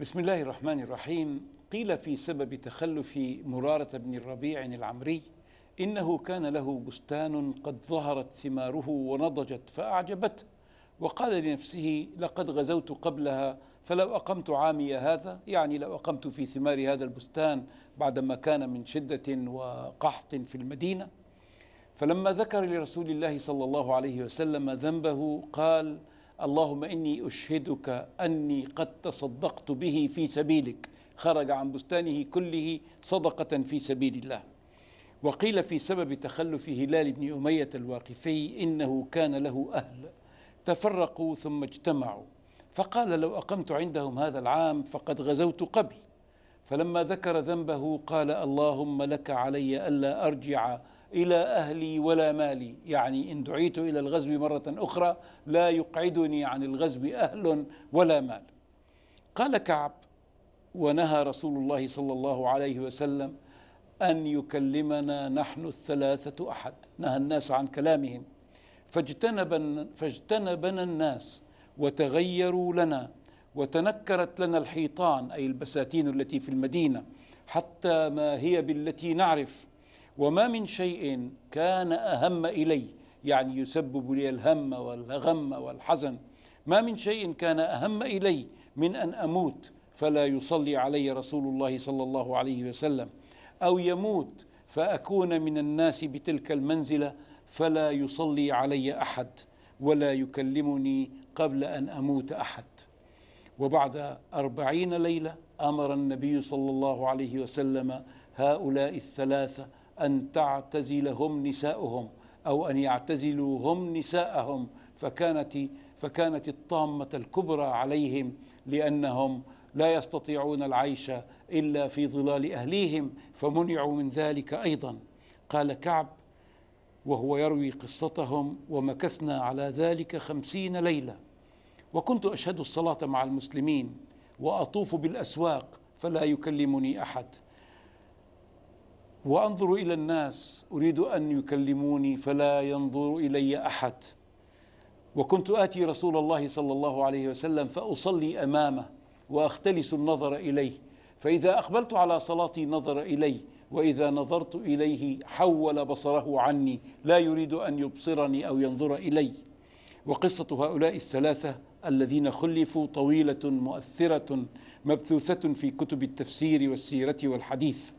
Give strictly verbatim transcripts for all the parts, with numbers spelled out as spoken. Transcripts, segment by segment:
بسم الله الرحمن الرحيم. قيل في سبب تخلف مرارة بن الربيع العمري إنه كان له بستان قد ظهرت ثماره ونضجت فأعجبته، وقال لنفسه: لقد غزوت قبلها، فلو أقمت عامي هذا، يعني لو أقمت في ثمار هذا البستان بعدما كان من شدة وقحط في المدينة. فلما ذكر لرسول الله صلى الله عليه وسلم ذنبه قال: اللهم إني أشهدك أني قد تصدقت به في سبيلك. خرج عن بستانه كله صدقة في سبيل الله. وقيل في سبب تخلف هلال بن أمية الواقفي إنه كان له أهل تفرقوا ثم اجتمعوا، فقال: لو أقمت عندهم هذا العام فقد غزوت قبل. فلما ذكر ذنبه قال: اللهم لك علي ألا أرجع إلى أهلي ولا مالي، يعني إن دعيت إلى الغزو مرة أخرى لا يقعدني عن الغزو أهل ولا مال. قال كعب: ونهى رسول الله صلى الله عليه وسلم أن يكلمنا نحن الثلاثة أحد، نهى الناس عن كلامهم، فاجتنبنا, فاجتنبنا الناس وتغيروا لنا، وتنكرت لنا الحيطان أي البساتين التي في المدينة، حتى ما هي بالتي نعرف، وما من شيء كان أهم إلي، يعني يسبب لي الهم والغم والحزن، ما من شيء كان أهم إلي من أن أموت فلا يصلي علي رسول الله صلى الله عليه وسلم، أو يموت فأكون من الناس بتلك المنزلة فلا يصلي علي أحد ولا يكلمني قبل أن أموت أحد. وبعد أربعين ليلة أمر النبي صلى الله عليه وسلم هؤلاء الثلاثة أن تعتزلهم نساؤهم، أو أن يعتزلوا هم نساءهم، فكانت فكانت الطامة الكبرى عليهم، لأنهم لا يستطيعون العيش إلا في ظلال أهليهم، فمنعوا من ذلك أيضا. قال كعب وهو يروي قصتهم: ومكثنا على ذلك خمسين ليلة، وكنت أشهد الصلاة مع المسلمين وأطوف بالأسواق فلا يكلمني أحد، وأنظر إلى الناس أريد أن يكلموني فلا ينظر إلي أحد، وكنت آتي رسول الله صلى الله عليه وسلم فأصلي أمامه وأختلس النظر إليه، فإذا أقبلت على صلاتي نظر إلي، وإذا نظرت إليه حول بصره عني، لا يريد أن يبصرني أو ينظر إلي. وقصة هؤلاء الثلاثة الذين خلفوا طويلة مؤثرة مبثوثة في كتب التفسير والسيرة والحديث،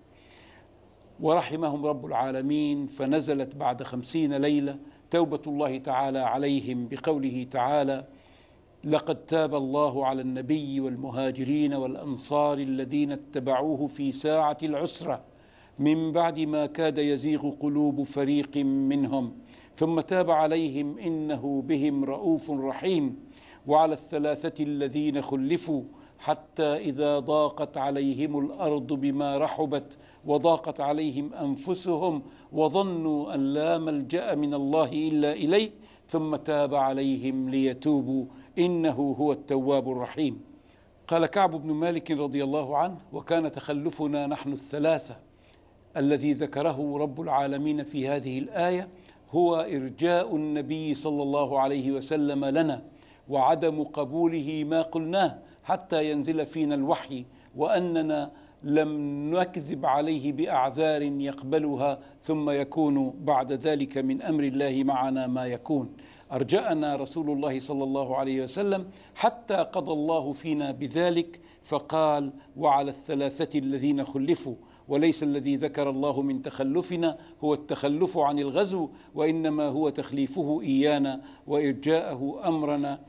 ورحمهم رب العالمين، فنزلت بعد خمسين ليلة توبة الله تعالى عليهم بقوله تعالى: لقد تاب الله على النبي والمهاجرين والأنصار الذين اتبعوه في ساعة العسرة من بعد ما كاد يزيغ قلوب فريق منهم ثم تاب عليهم إنه بهم رؤوف رحيم. وعلى الثلاثة الذين خلفوا حتى إذا ضاقت عليهم الأرض بما رحبت وضاقت عليهم أنفسهم وظنوا أن لا ملجأ من الله إلا إليه ثم تاب عليهم ليتوبوا إنه هو التواب الرحيم. قال كعب بن مالك رضي الله عنه: وكان تخلفنا نحن الثلاثة الذي ذكره رب العالمين في هذه الآية هو إرجاء النبي صلى الله عليه وسلم لنا، وعدم قبوله ما قلناه حتى ينزل فينا الوحي، وأننا لم نكذب عليه بأعذار يقبلها، ثم يكون بعد ذلك من أمر الله معنا ما يكون. أرجأنا رسول الله صلى الله عليه وسلم حتى قضى الله فينا بذلك، فقال: وعلى الثلاثة الذين خلفوا. وليس الذي ذكر الله من تخلفنا هو التخلف عن الغزو، وإنما هو تخليفه إيانا وإرجاءه أمرنا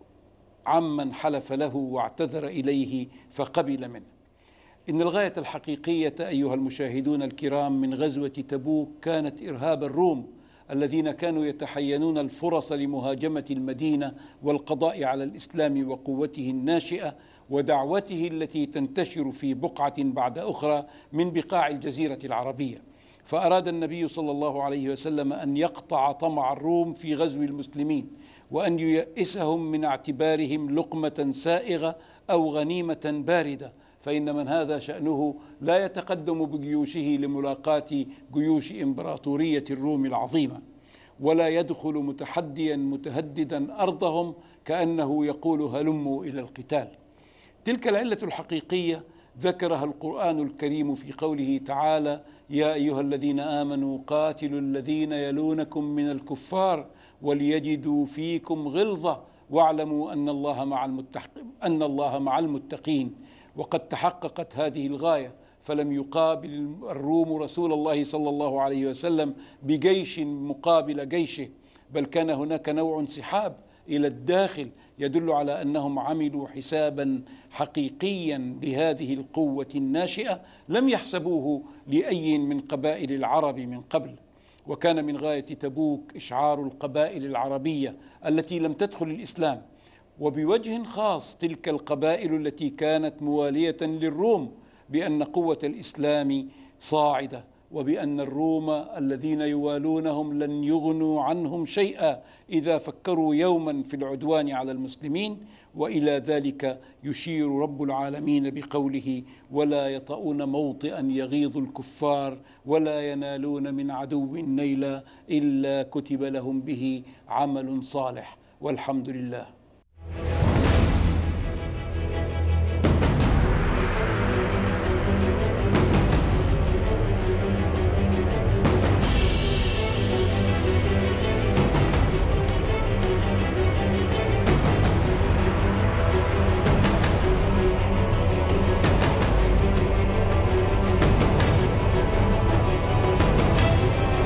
عمن حلف له واعتذر إليه فقبل منه. إن الغاية الحقيقية أيها المشاهدون الكرام من غزوة تبوك كانت إرهاب الروم الذين كانوا يتحينون الفرص لمهاجمة المدينة والقضاء على الإسلام وقوته الناشئة ودعوته التي تنتشر في بقعة بعد أخرى من بقاع الجزيرة العربية. فأراد النبي صلى الله عليه وسلم أن يقطع طمع الروم في غزو المسلمين، وأن ييئسهم من اعتبارهم لقمة سائغة أو غنيمة باردة، فإن من هذا شأنه لا يتقدم بجيوشه لملاقاة جيوش إمبراطورية الروم العظيمة، ولا يدخل متحديا متهددا أرضهم كأنه يقول هلموا إلى القتال. تلك العلة الحقيقية ذكرها القرآن الكريم في قوله تعالى: يا أيها الذين آمنوا قاتلوا الذين يلونكم من الكفار وليجدوا فيكم غلظة واعلموا أن الله مع المتقين أن الله مع المتقين. وقد تحققت هذه الغاية، فلم يقابل الروم رسول الله صلى الله عليه وسلم بجيش مقابل جيشه، بل كان هناك نوع انسحاب إلى الداخل يدل على أنهم عملوا حسابا حقيقيا لهذه القوة الناشئة لم يحسبوه لأي من قبائل العرب من قبل. وكان من غاية تبوك إشعار القبائل العربية التي لم تدخل الإسلام، وبوجه خاص تلك القبائل التي كانت موالية للروم، بأن قوة الإسلام صاعدة، وبأن الروم الذين يوالونهم لن يغنوا عنهم شيئا إذا فكروا يوما في العدوان على المسلمين. وإلى ذلك يشير رب العالمين بقوله: ولا يطؤون موطئا يغيظ الكفار ولا ينالون من عدو نيلا إلا كتب لهم به عمل صالح. والحمد لله.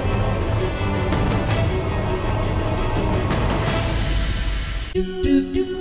do do do